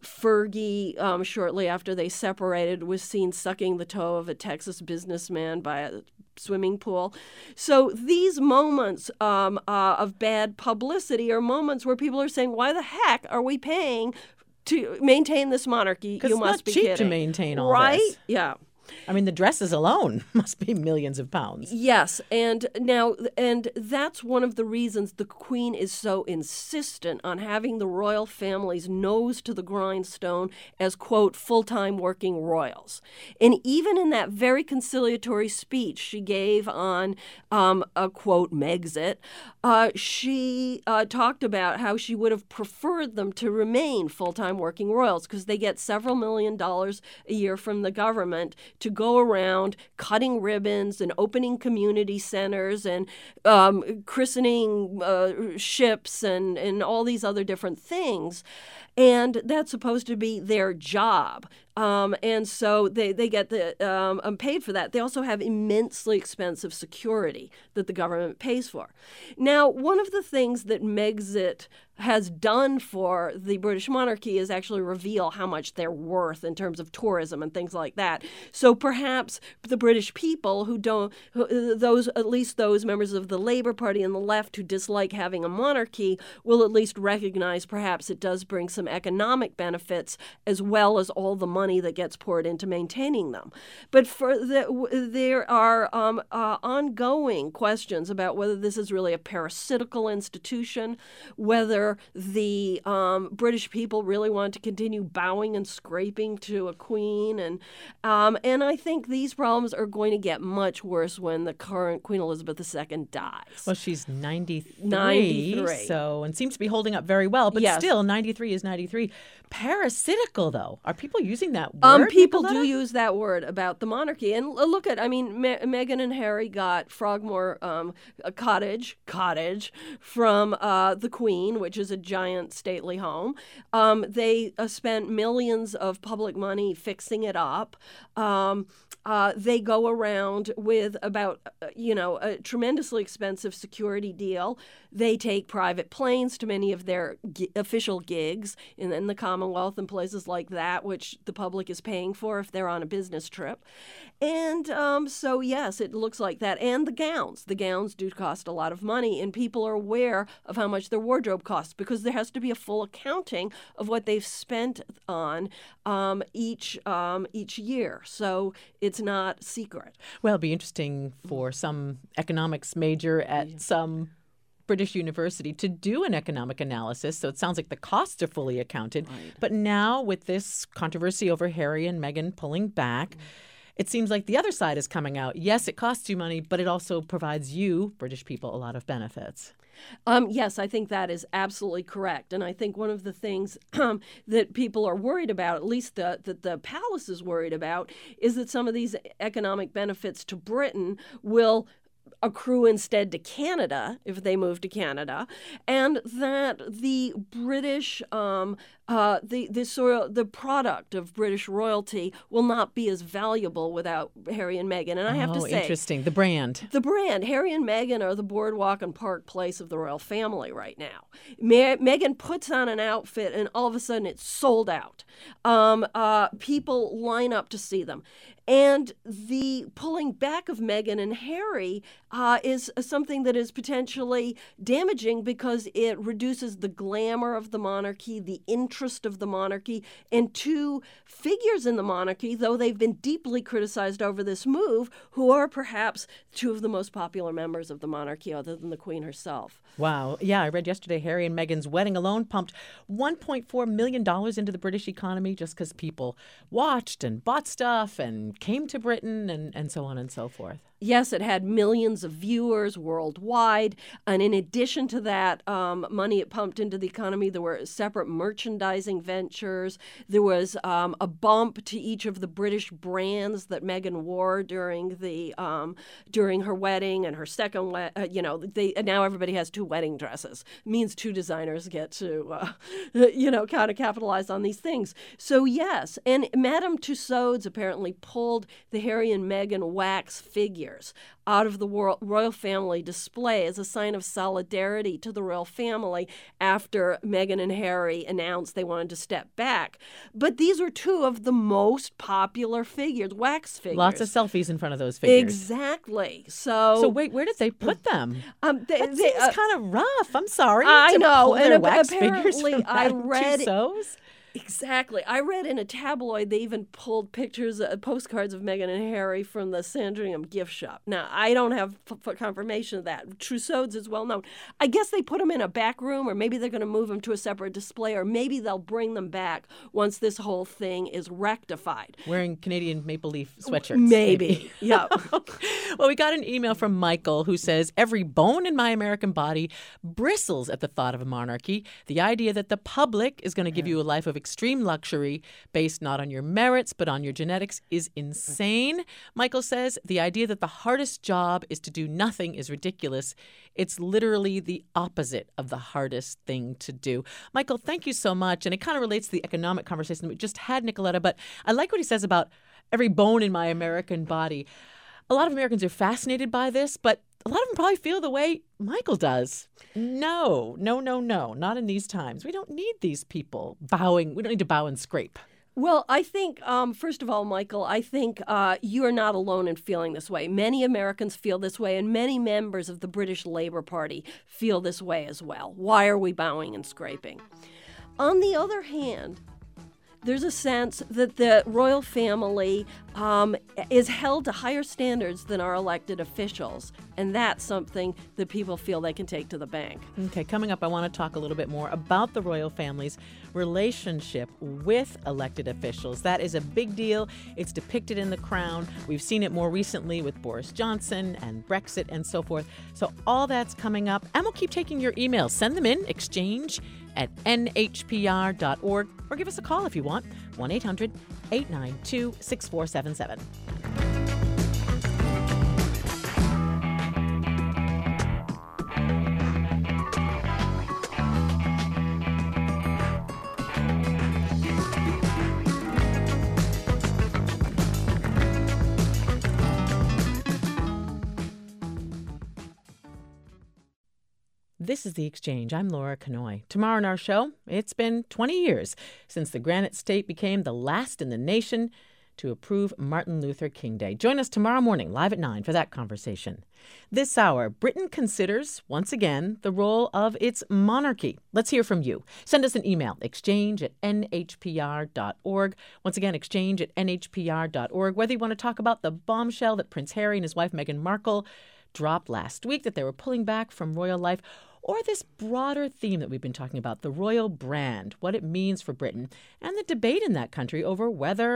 Fergie, um, shortly after they separated, was seen sucking the toe of a Texas businessman by a swimming pool. So these moments um, uh, of bad publicity are moments where people are saying, why the heck are we paying to maintain this monarchy? You must be kidding. It's not cheap to maintain all right? this. Yeah. I mean, the dresses alone must be millions of pounds. Yes, and now, and that's one of the reasons the Queen is so insistent on having the royal family's nose to the grindstone as, quote, full-time working royals. And even in that very conciliatory speech she gave on, um, a, quote, Megxit, uh, she uh, talked about how she would have preferred them to remain full-time working royals because they get several million dollars a year from the government to go around cutting ribbons and opening community centers and um, christening uh, ships and, and all these other different things. And that's supposed to be their job. Um, and so they, they get the um, paid for that. They also have immensely expensive security that the government pays for. Now, one of the things that Megxit has done for the British monarchy is actually reveal how much they're worth in terms of tourism and things like that. So perhaps the British people who don't, who, those at least those members of the Labour Party and the left who dislike having a monarchy will at least recognize perhaps it does bring some economic benefits as well as all the money that gets poured into maintaining them. But for the, there are um, uh, ongoing questions about whether this is really a parasitical institution, whether the um, British people really want to continue bowing and scraping to a queen. And um, and I think these problems are going to get much worse when the current Queen Elizabeth the Second dies. Well, she's ninety-three, ninety-three. So, and seems to be holding up very well. But yes. Still, ninety-three is ninety-three. Parasitical, though. Are people using that word? Um, people Nicoletta? do use that word about the monarchy. And look at, I mean, Me- Meghan and Harry got Frogmore um, a cottage, cottage from uh, the Queen, which is a giant stately home. Um, they uh, spent millions of public money fixing it up. Um, uh, they go around with about, uh, you know, a tremendously expensive security deal. They take private planes to many of their g- official gigs in, in the Commonwealth and places like that, which the public is paying for if they're on a business trip. And um, so, yes, it looks like that. And the gowns. The gowns do cost a lot of money, and people are aware of how much their wardrobe costs because there has to be a full accounting of what they've spent on um, each um, each year. So it's not secret. Well, it'd be interesting for some economics major at yeah. some British university to do an economic analysis. So it sounds like the costs are fully accounted. Right. But now with this controversy over Harry and Meghan pulling back, it seems like the other side is coming out. Yes, it costs you money, but it also provides you, British people, a lot of benefits. Um, yes, I think that is absolutely correct. And I think one of the things um, that people are worried about, at least the, that the palace is worried about, is that some of these economic benefits to Britain will accrue instead to Canada if they move to Canada, and that the British, um, uh, the the sort the product of British royalty will not be as valuable without Harry and Meghan. And I have oh, to say, interesting. The brand, the brand, Harry and Meghan are the boardwalk and Park Place of the royal family right now. Me- Meghan puts on an outfit, and all of a sudden it's sold out. Um, uh, people line up to see them. And the pulling back of Meghan and Harry uh, is something that is potentially damaging because it reduces the glamour of the monarchy, the interest of the monarchy, and two figures in the monarchy, though they've been deeply criticized over this move, who are perhaps two of the most popular members of the monarchy other than the Queen herself. Wow. Yeah, I read yesterday Harry and Meghan's wedding alone pumped one point four million dollars into the British economy just because people watched and bought stuff and came to Britain and, and so on and so forth. Yes, it had millions of viewers worldwide. And in addition to that um, money it pumped into the economy, there were separate merchandising ventures. There was um, a bump to each of the British brands that Meghan wore during the um, during her wedding and her second wedding. Uh, you know, they now everybody has two wedding dresses. It means two designers get to, uh, you know, kind of capitalize on these things. So yes, and Madame Tussauds apparently pulled the Harry and Meghan wax figure out of the royal family display as a sign of solidarity to the royal family after Meghan and Harry announced they wanted to step back. But these are two of the most popular figures, wax figures. Lots of selfies in front of those figures. Exactly. So, so wait, where did they put them? Um, they, that they, seems uh, kind of rough. I'm sorry. I to know. Pull and their ab- wax apparently, figures from I Madame read. Tussauds? Exactly. I read in a tabloid they even pulled pictures, uh, postcards of Meghan and Harry from the Sandringham gift shop. Now, I don't have f- f- confirmation of that. Tussauds is well known. I guess they put them in a back room, or maybe they're going to move them to a separate display, or maybe they'll bring them back once this whole thing is rectified. Wearing Canadian maple leaf sweatshirts. Maybe. maybe. Yeah. Well, we got an email from Michael who says, every bone in my American body bristles at the thought of a monarchy. The idea that the public is going to give you a life of extreme luxury based not on your merits but on your genetics is insane. Michael says the idea that the hardest job is to do nothing is ridiculous. It's literally the opposite of the hardest thing to do. Michael, thank you so much. And it kind of relates to the economic conversation that we just had, Nicoletta, but I like what he says about every bone in my American body. A lot of Americans are fascinated by this, but a lot of them probably feel the way Michael does. No, no, no, no, not in these times. We don't need these people bowing. We don't need to bow and scrape. Well, I think, um, first of all, Michael, I think uh, you are not alone in feeling this way. Many Americans feel this way, and many members of the British Labour Party feel this way as well. Why are we bowing and scraping? On the other hand, there's a sense that the royal family um, is held to higher standards than our elected officials, and that's something that people feel they can take to the bank. Okay, coming up, I want to talk a little bit more about the royal family's relationship with elected officials. That is a big deal. It's depicted in The Crown. We've seen it more recently with Boris Johnson and Brexit and so forth. So all that's coming up, and we'll keep taking your emails. Send them in, exchange at N H P R dot org, or give us a call if you want, one eight hundred eight nine two six four seven seven. This is The Exchange. I'm Laura Kanoy. Tomorrow on our show, it's been twenty years since the Granite State became the last in the nation to approve Martin Luther King Day. Join us tomorrow morning, live at nine, for that conversation. This hour, Britain considers, once again, the role of its monarchy. Let's hear from you. Send us an email, exchange at N H P R dot org. Once again, exchange at N H P R dot org. Whether you want to talk about the bombshell that Prince Harry and his wife Meghan Markle dropped last week, that they were pulling back from royal life, or this broader theme that we've been talking about, the royal brand, what it means for Britain, and the debate in that country over whether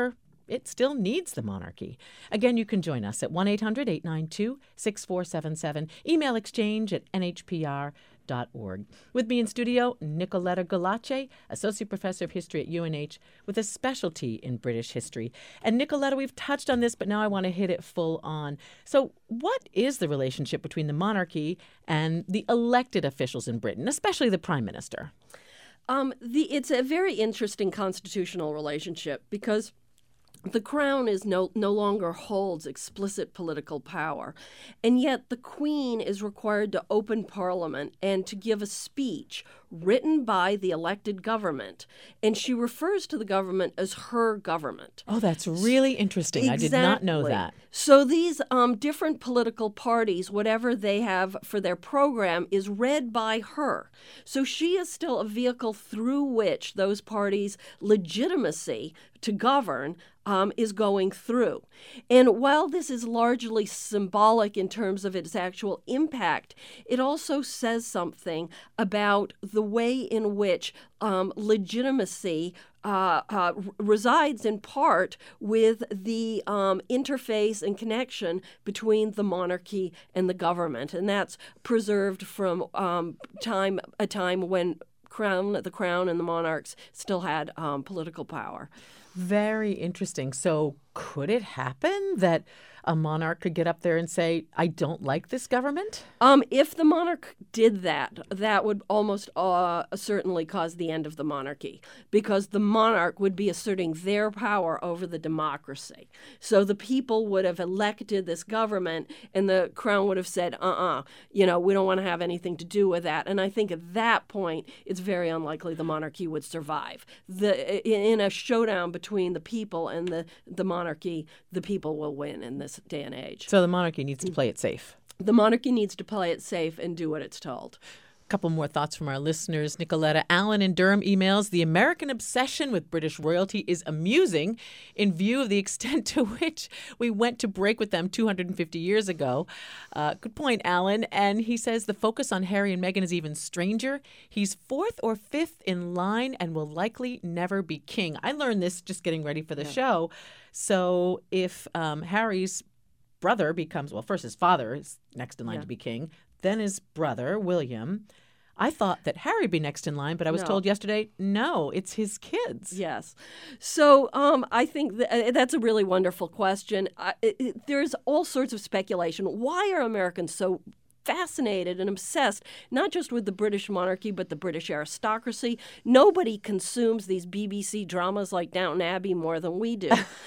it still needs the monarchy. Again, you can join us at one eight hundred eight nine two six four seven seven, email exchange at n h p r dot org. With me in studio, Nicoletta Gulace, Associate Professor of History at U N H with a specialty in British history. And Nicoletta, we've touched on this, but now I want to hit it full on. So what is the relationship between the monarchy and the elected officials in Britain, especially the Prime Minister? Um, the, it's a very interesting constitutional relationship because the crown is no, no longer holds explicit political power, and yet the Queen is required to open Parliament and to give a speech written by the elected government, and she refers to the government as her government. Oh, that's really interesting. Exactly. I did not know that. So these um, different political parties, whatever they have for their program, is read by her. So she is still a vehicle through which those parties' legitimacy to govern um, is going through. And while this is largely symbolic in terms of its actual impact, it also says something about the way in which um, legitimacy uh, uh, resides in part with the um, interface and connection between the monarchy and the government. And that's preserved from um, time a time when crown, the crown and the monarchs still had um, political power. Very interesting. So could it happen that a monarch could get up there and say, I don't like this government? Um, if the monarch did that, that would almost uh, certainly cause the end of the monarchy, because the monarch would be asserting their power over the democracy. So the people would have elected this government, and the crown would have said, uh-uh, you know, we don't want to have anything to do with that. And I think at that point, it's very unlikely the monarchy would survive. The in a showdown between the people and the, the monarchy, the people will win in this day and age. So the monarchy needs to play it safe. The monarchy needs to play it safe and do what it's told. A couple more thoughts from our listeners. Nicoletta Allen in Durham emails, the American obsession with British royalty is amusing in view of the extent to which we went to break with them two hundred fifty years ago. Uh, good point, Alan. And he says the focus on Harry and Meghan is even stranger. He's fourth or fifth in line and will likely never be king. I learned this just getting ready for the yeah. show. So if um, Harry's brother becomes, well, first his father is next in line yeah. to be king, then his brother, William. I thought that Harry would be next in line, but I was no. told yesterday, no, it's his kids. Yes. So um, I think th- that's a really wonderful question. Uh, it, it, there's all sorts of speculation. Why are Americans so fascinated and obsessed, not just with the British monarchy, but the British aristocracy? Nobody consumes these B B C dramas like Downton Abbey more than we do.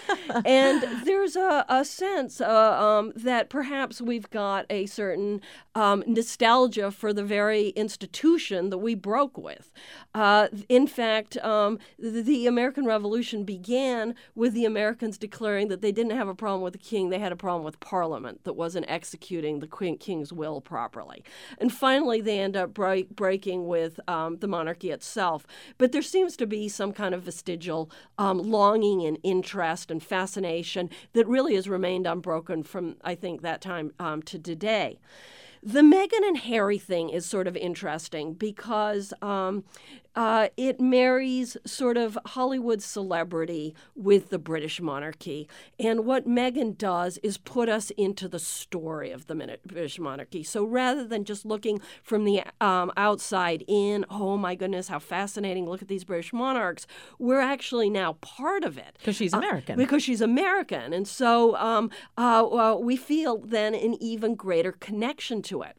And there's a, a sense uh, um, that perhaps we've got a certain um, nostalgia for the very institution that we broke with. Uh, in fact, um, the, the American Revolution began with the Americans declaring that they didn't have a problem with the king, they had a problem with Parliament that wasn't executing the queen, king's will properly. And finally, they end up break, breaking with um, the monarchy itself. But there seems to be some kind of vestigial um, longing and interest and fascination that really has remained unbroken from, I think, that time um, to today. The Meghan and Harry thing is sort of interesting because um, uh, it marries sort of Hollywood celebrity with the British monarchy. And what Meghan does is put us into the story of the British monarchy. So rather than just looking from the um, outside in, oh my goodness, how fascinating, look at these British monarchs, we're actually now part of it. Because she's American. Uh, because she's American. And so um, uh, well, we feel then an even greater connection to it.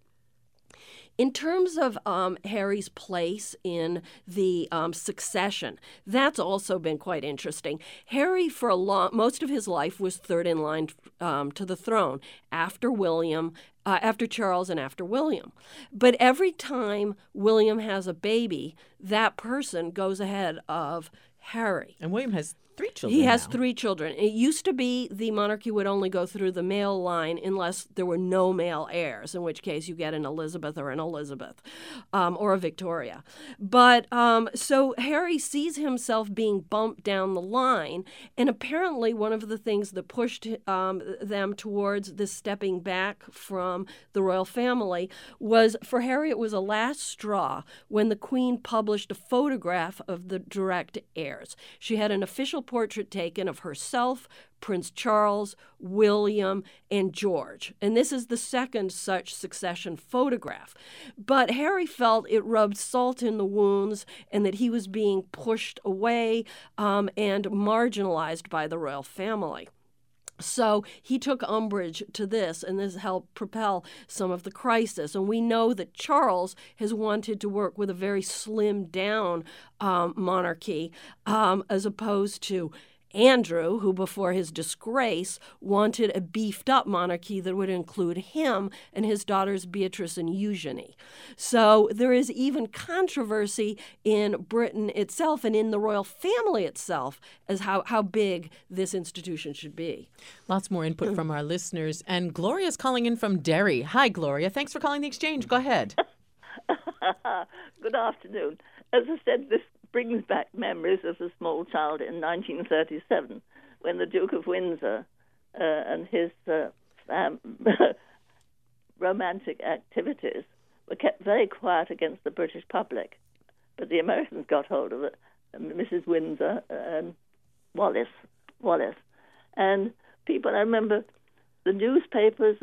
In terms of um, Harry's place in the um, succession, that's also been quite interesting. Harry, for a long, most of his life, was third in line um, to the throne after William, uh, after Charles, and after William. But every time William has a baby, that person goes ahead of Harry. And William has three children. He has now. three children. It used to be the monarchy would only go through the male line unless there were no male heirs, in which case you get an Elizabeth or an Elizabeth um, or a Victoria. But um, so Harry sees himself being bumped down the line, and apparently one of the things that pushed um, them towards this stepping back from the royal family was, for Harry, it was a last straw when the Queen published a photograph of the direct heirs. She had an official portrait taken of herself, Prince Charles, William, and George. And this is the second such succession photograph. But Harry felt it rubbed salt in the wounds and that he was being pushed away um, and marginalized by the royal family. So he took umbrage to this, and this helped propel some of the crisis. And we know that Charles has wanted to work with a very slimmed-down um, monarchy um, as opposed to Andrew, who before his disgrace wanted a beefed-up monarchy that would include him and his daughters Beatrice and Eugenie. So there is even controversy in Britain itself and in the royal family itself as how, how big this institution should be. Lots more input from our listeners. And Gloria's calling in from Derry. Hi, Gloria. Thanks for calling the Exchange. Go ahead. Good afternoon. As I said, this brings back memories as a small child in nineteen thirty-seven, when the Duke of Windsor uh, and his uh, um, romantic activities were kept very quiet against the British public. But the Americans got hold of it, Missus Windsor and Wallace, Wallace. And people, I remember the newspapers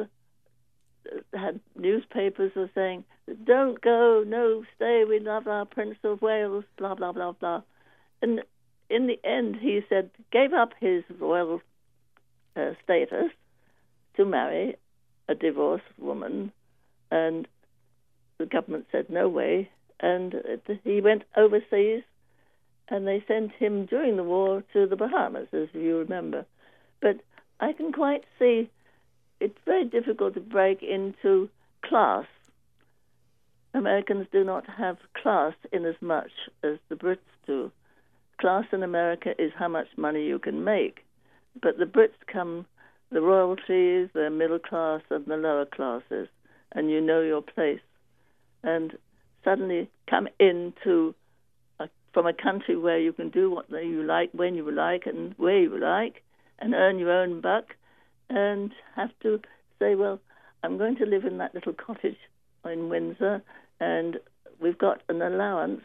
had newspapers were saying, don't go, no, stay, we love our Prince of Wales, blah, blah, blah, blah. And in the end, he said, gave up his royal uh, status to marry a divorced woman, and the government said no way, and it, he went overseas, and they sent him during the war to the Bahamas, as you remember. But I can quite see it's very difficult to break into class. Americans do not have class in as much as the Brits do. Class in America is how much money you can make. But the Brits come, the royalties, the middle class and the lower classes, and you know your place. And suddenly come into a, from a country where you can do what you like, when you like, and where you like, and earn your own buck, and have to say, well, I'm going to live in that little cottage in Windsor, and we've got an allowance.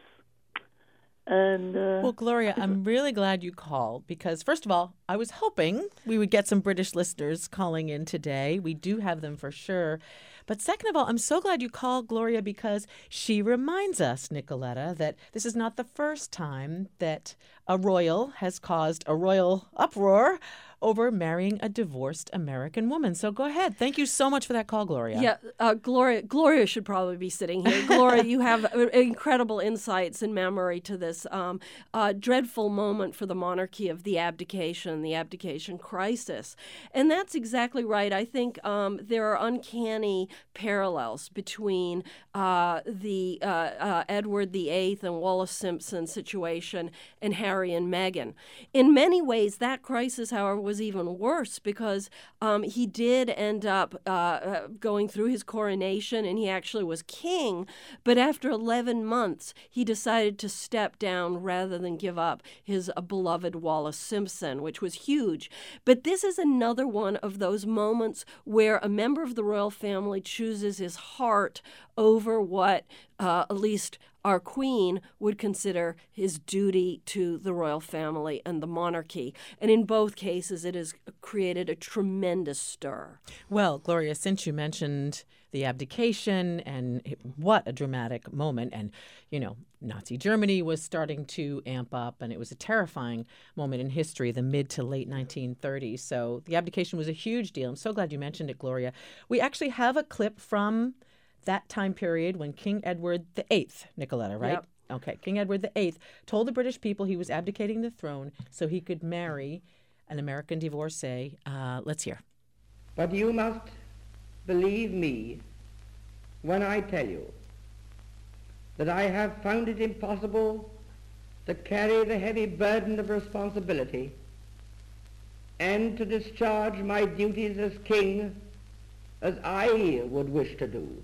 And uh, well, Gloria, I'm really glad you called because, first of all, I was hoping we would get some British listeners calling in today. We do have them for sure. But second of all, I'm so glad you called, Gloria, because she reminds us, Nicoletta, that this is not the first time that a royal has caused a royal uproar over marrying a divorced American woman. So go ahead. Thank you so much for that call, Gloria. Yeah, uh, Gloria Gloria should probably be sitting here. Gloria, you have incredible insights and memory to this um, uh, dreadful moment for the monarchy of the abdication, the abdication crisis. And that's exactly right. I think um, there are uncanny parallels between uh, the uh, uh, Edward the Eighth and Wallace Simpson situation and Harry and Meghan. In many ways, that crisis, however, was even worse because um, he did end up uh, uh, going through his coronation and he actually was king. But after eleven months, he decided to step down rather than give up his uh, beloved Wallace Simpson, which was huge. But this is another one of those moments where a member of the royal family chooses his heart over what uh, at least our queen would consider his duty to the royal family and the monarchy. And in both cases, it has created a tremendous stir. Well, Gloria, since you mentioned the abdication and what a dramatic moment, and, you know, Nazi Germany was starting to amp up, and it was a terrifying moment in history, the mid to late nineteen thirties. So the abdication was a huge deal. I'm so glad you mentioned it, Gloria. We actually have a clip from that time period when King Edward the Eighth, Nicoletta, right? Yep. Okay. King Edward the Eighth told the British people he was abdicating the throne so he could marry an American divorcee. Uh, let's hear. But you must believe me when I tell you that I have found it impossible to carry the heavy burden of responsibility and to discharge my duties as king as I would wish to do,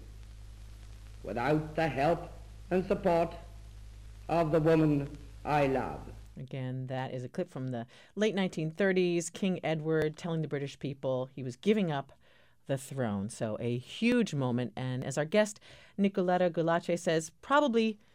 without the help and support of the woman I love. Again, that is a clip from the late nineteen thirties, King Edward telling the British people he was giving up the throne. So a huge moment. And as our guest, Nicoletta Gulace, says, probably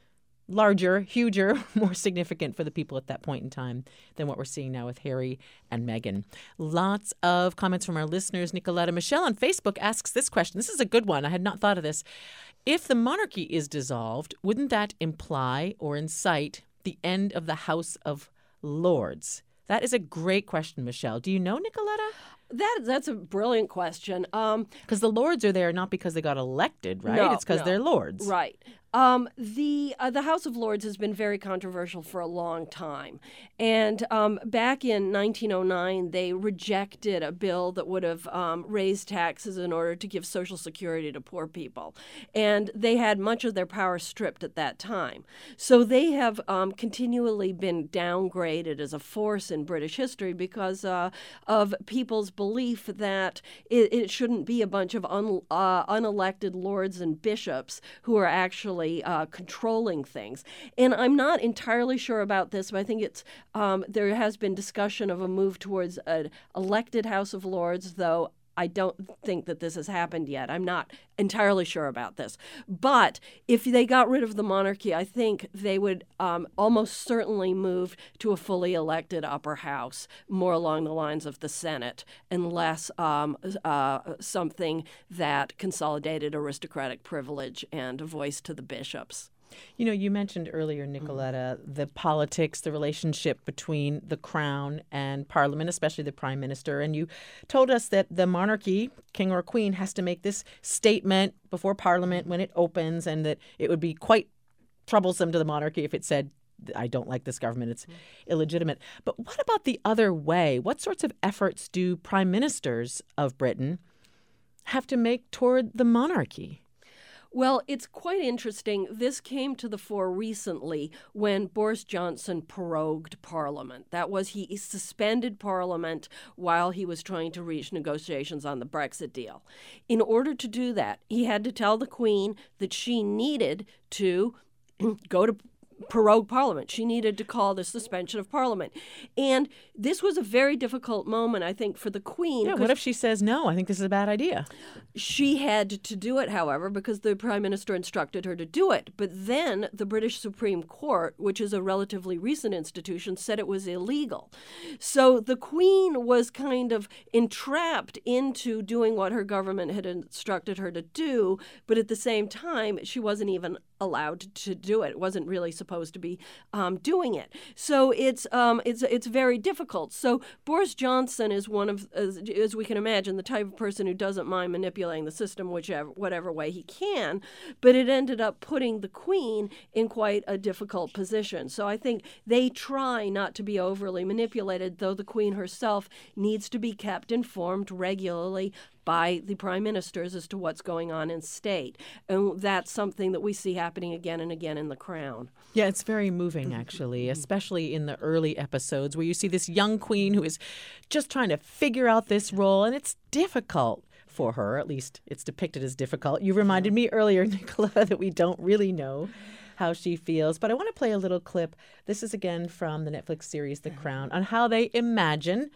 larger, huger, more significant for the people at that point in time than what we're seeing now with Harry and Meghan. Lots of comments from our listeners. Nicoletta Michelle on Facebook asks this question. This is a good one. I had not thought of this. If the monarchy is dissolved, wouldn't that imply or incite the end of the House of Lords? That is a great question, Michelle. Do you know, Nicoletta? That that's a brilliant question. Um, because the Lords are there not because they got elected, right? No, it's because no. they're Lords. Right. Um, the uh, the House of Lords has been very controversial for a long time. And um, back in nineteen oh nine, they rejected a bill that would have um, raised taxes in order to give Social Security to poor people. And they had much of their power stripped at that time. So they have um, continually been downgraded as a force in British history because uh, of people's belief that it, it shouldn't be a bunch of un, uh, unelected lords and bishops who are actually Uh, controlling things. And I'm not entirely sure about this, but I think it's um, there has been discussion of a move towards an elected House of Lords, though I don't think that this has happened yet. I'm not entirely sure about this. But if they got rid of the monarchy, I think they would um, almost certainly move to a fully elected upper house, more along the lines of the Senate, and less um, uh, something that consolidated aristocratic privilege and a voice to the bishops. You know, you mentioned earlier, Nicoletta, the politics, the relationship between the Crown and Parliament, especially the Prime Minister. And you told us that the monarchy, king or queen, has to make this statement before Parliament when it opens, and that it would be quite troublesome to the monarchy if it said, I don't like this government, it's illegitimate. But what about the other way? What sorts of efforts do prime ministers of Britain have to make toward the monarchy? Well, it's quite interesting. This came to the fore recently when Boris Johnson prorogued Parliament. That was, he suspended Parliament while he was trying to reach negotiations on the Brexit deal. In order to do that, he had to tell the Queen that she needed to go to prorogue Parliament. She needed to call the suspension of Parliament. And this was a very difficult moment, I think, for the Queen. Yeah, what if she says, no, I think this is a bad idea? She had to do it, however, because the Prime Minister instructed her to do it. But then the British Supreme Court, which is a relatively recent institution, said it was illegal. So the Queen was kind of entrapped into doing what her government had instructed her to do, but at the same time, she wasn't even allowed to do it. It wasn't really supposed to be um, doing it. So it's um, it's it's very difficult. So Boris Johnson is one of, as, as we can imagine, the type of person who doesn't mind manipulating the system whichever whatever way he can. But it ended up putting the Queen in quite a difficult position. So I think they try not to be overly manipulated, though the Queen herself needs to be kept informed regularly by the prime ministers as to what's going on in state. And that's something that we see happening again and again in The Crown. Yeah, it's very moving, actually, especially in the early episodes where you see this young queen who is just trying to figure out this role, and it's difficult for her. At least it's depicted as difficult. You reminded me earlier, Nicola, that we don't really know how she feels. But I want to play a little clip. This is again from the Netflix series The Crown, on how they imagine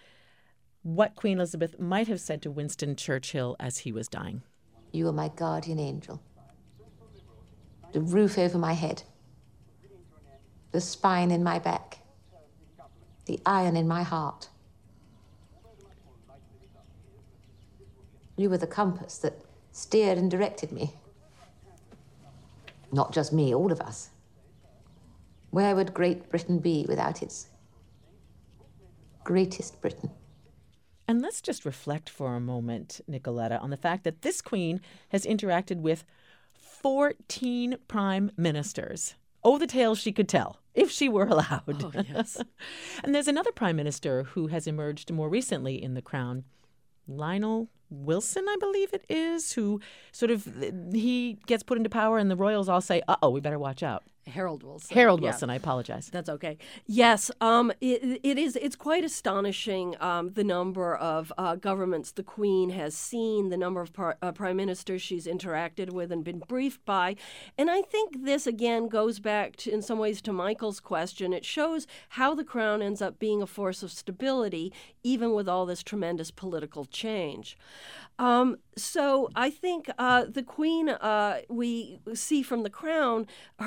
what Queen Elizabeth might have said to Winston Churchill as he was dying. You are my guardian angel. The roof over my head. The spine in my back. The iron in my heart. You were the compass that steered and directed me. Not just me, all of us. Where would Great Britain be without its greatest Britain? And let's just reflect for a moment, Nicoletta, on the fact that this queen has interacted with fourteen prime ministers. Oh, the tales she could tell, if she were allowed. Oh, yes. And there's another prime minister who has emerged more recently in The Crown, Lionel Wilson, I believe it is, who sort of, he gets put into power and the royals all say, uh-oh, we better watch out. Harold Wilson. Harold yeah. Wilson, I apologize. That's okay. Yes, um, it, it is. It's quite astonishing um, the number of uh, governments the Queen has seen, the number of par- uh, prime ministers she's interacted with and been briefed by. And I think this, again, goes back to, in some ways to Michael's question. It shows how the Crown ends up being a force of stability, even with all this tremendous political change. Um, so I think uh, the Queen, uh, we see from The Crown, her, uh,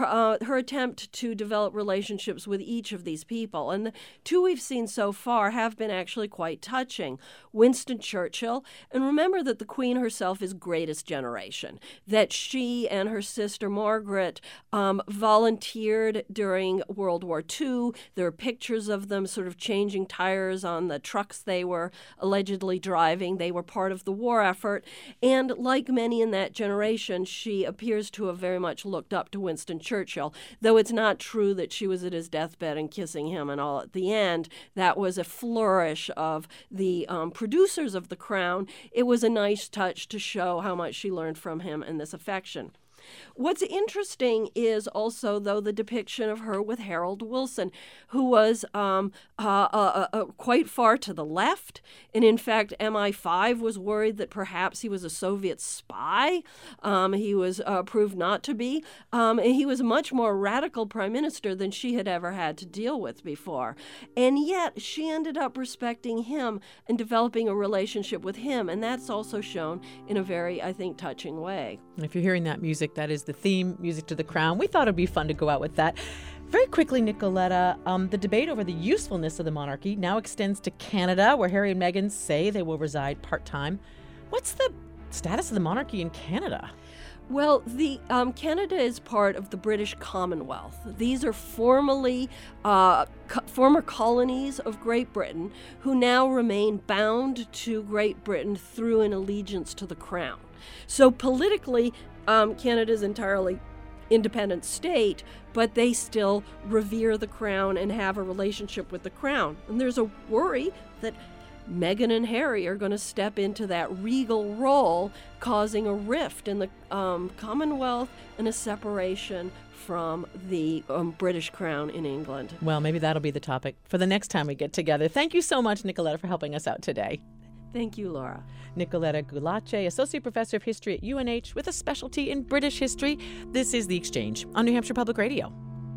her attempt to develop relationships with each of these people. And the two we've seen so far have been actually quite touching. Winston Churchill, and remember that the Queen herself is greatest generation, that she and her sister Margaret um, volunteered during World War Two. There are pictures of them sort of changing tires on the trucks they were allegedly driving. They were part of the war effort. And like many in that generation, she appears to have very much looked up to Winston Churchill, though it's not true that she was at his deathbed and kissing him and all at the end. That was a flourish of the um, producers of The Crown. It was a nice touch to show how much she learned from him and this affection. What's interesting is also, though, the depiction of her with Harold Wilson, who was um, uh, uh, uh, quite far to the left. And in fact, M I five was worried that perhaps he was a Soviet spy. Um, he was uh, proved not to be. Um, and he was a much more radical prime minister than she had ever had to deal with before. And yet she ended up respecting him and developing a relationship with him. And that's also shown in a very, I think, touching way. If you're hearing that music, that is the theme music to The Crown. We thought it'd be fun to go out with that. Very quickly, Nicoletta, um, the debate over the usefulness of the monarchy now extends to Canada, where Harry and Meghan say they will reside part-time. What's the status of the monarchy in Canada? Well, the um, Canada is part of the British Commonwealth. These are formerly uh, co- former colonies of Great Britain who now remain bound to Great Britain through an allegiance to the Crown. So politically, um, Canada is entirely independent state, but they still revere the Crown and have a relationship with the Crown. And there's a worry that Meghan and Harry are going to step into that regal role, causing a rift in the um, Commonwealth and a separation from the um, British Crown in England. Well, maybe that'll be the topic for the next time we get together. Thank you so much, Nicoletta, for helping us out today. Thank you, Laura. Nicoletta Gulace, Associate Professor of History at U N H with a specialty in British history. This is The Exchange on New Hampshire Public Radio.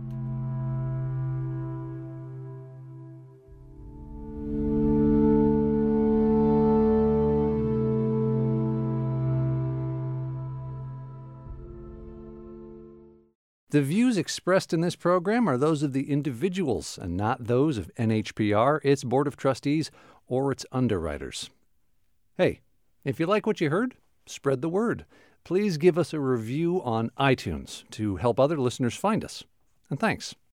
The views expressed in this program are those of the individuals and not those of N H P R, its Board of Trustees, or its underwriters. Hey, if you like what you heard, spread the word. Please give us a review on iTunes to help other listeners find us. And thanks.